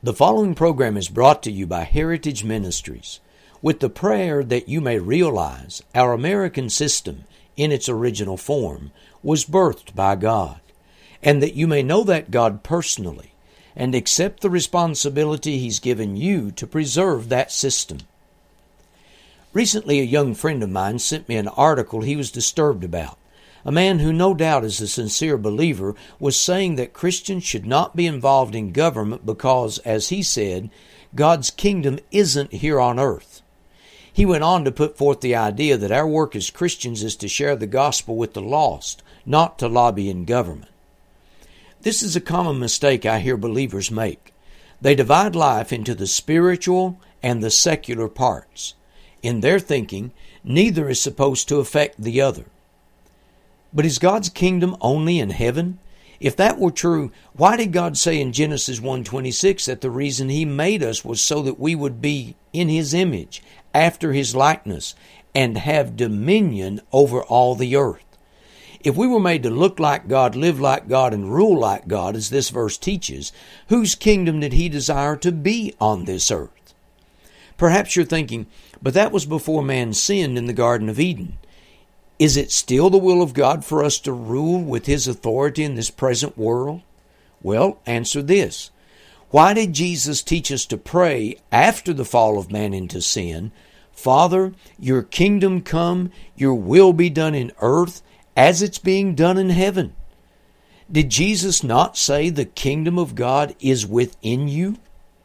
The following program is brought to you by Heritage Ministries, with the prayer that you may realize our American system, in its original form, was birthed by God, and that you may know that God personally and accept the responsibility He's given you to preserve that system. Recently, a young friend of mine sent me an article he was disturbed about. A man who no doubt is a sincere believer was saying that Christians should not be involved in government because, as he said, God's kingdom isn't here on earth. He went on to put forth the idea that our work as Christians is to share the gospel with the lost, not to lobby in government. This is a common mistake I hear believers make. They divide life into the spiritual and the secular parts. In their thinking, neither is supposed to affect the other. But is God's kingdom only in heaven? If that were true, why did God say in Genesis 1:26 that the reason He made us was so that we would be in His image, after His likeness, and have dominion over all the earth? If we were made to look like God, live like God, and rule like God, as this verse teaches, whose kingdom did He desire to be on this earth? Perhaps you're thinking, but that was before man sinned in the Garden of Eden. Is it still the will of God for us to rule with His authority in this present world? Well, answer this. Why did Jesus teach us to pray after the fall of man into sin, Father, your kingdom come, your will be done in earth as it's being done in heaven? Did Jesus not say the kingdom of God is within you?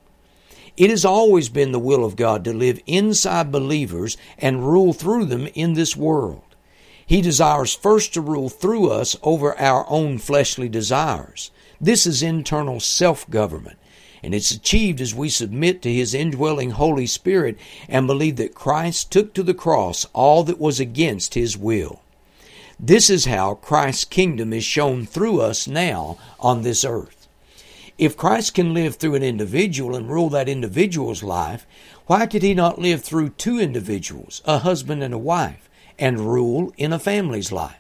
It has always been the will of God to live inside believers and rule through them in this world. He desires first to rule through us over our own fleshly desires. This is internal self-government, and it's achieved as we submit to His indwelling Holy Spirit and believe that Christ took to the cross all that was against His will. This is how Christ's kingdom is shown through us now on this earth. If Christ can live through an individual and rule that individual's life, why could He not live through two individuals, a husband and a wife, and rule in a family's life?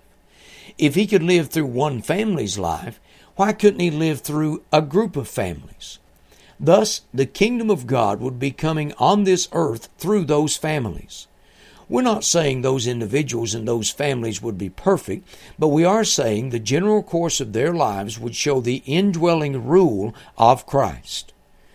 If He could live through one family's life, why couldn't He live through a group of families? Thus, the kingdom of God would be coming on this earth through those families. We're not saying those individuals and those families would be perfect, but we are saying the general course of their lives would show the indwelling rule of Christ.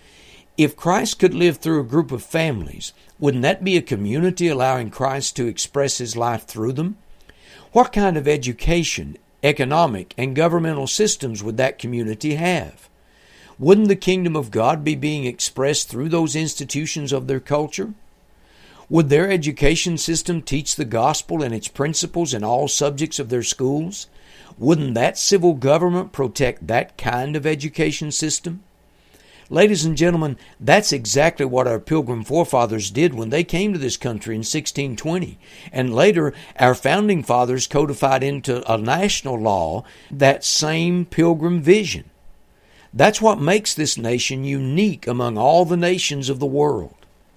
If Christ could live through a group of families, wouldn't that be a community allowing Christ to express His life through them? What kind of education, economic, and governmental systems would that community have? Wouldn't the kingdom of God be being expressed through those institutions of their culture? Would their education system teach the gospel and its principles in all subjects of their schools? Wouldn't that civil government protect that kind of education system? Ladies and gentlemen, that's exactly what our Pilgrim forefathers did when they came to this country in 1620. And later, our founding fathers codified into a national law that same Pilgrim vision. That's what makes this nation unique among all the nations of the world.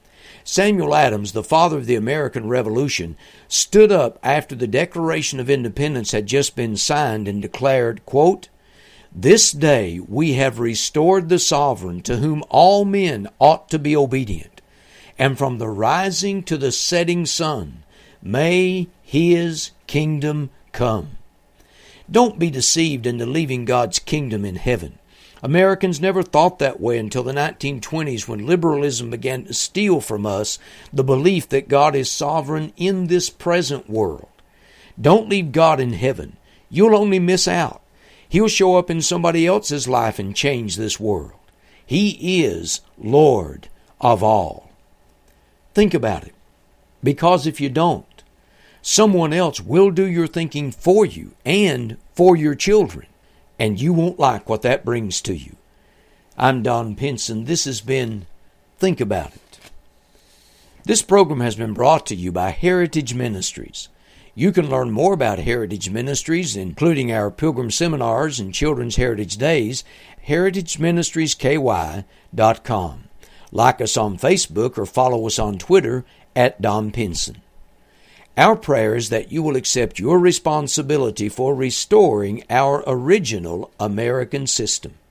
Samuel Adams, the father of the American Revolution, stood up after the Declaration of Independence had just been signed and declared, quote, "This day we have restored the sovereign to whom all men ought to be obedient, and from the rising to the setting sun, may His kingdom come." Don't be deceived into leaving God's kingdom in heaven. Americans never thought that way until the 1920s, when liberalism began to steal from us the belief that God is sovereign in this present world. Don't leave God in heaven. You'll only miss out. He'll show up in somebody else's life and change this world. He is Lord of all. Think about it. Because if you don't, someone else will do your thinking for you and for your children. And you won't like what that brings to you. I'm Don Pinson. This has been Think About It. This program has been brought to you by Heritage Ministries. You can learn more about Heritage Ministries, including our Pilgrim Seminars and Children's Heritage Days, heritageministriesky.com. Like us on Facebook or follow us on Twitter at Don Pinson. Our prayer is that you will accept your responsibility for restoring our original American system.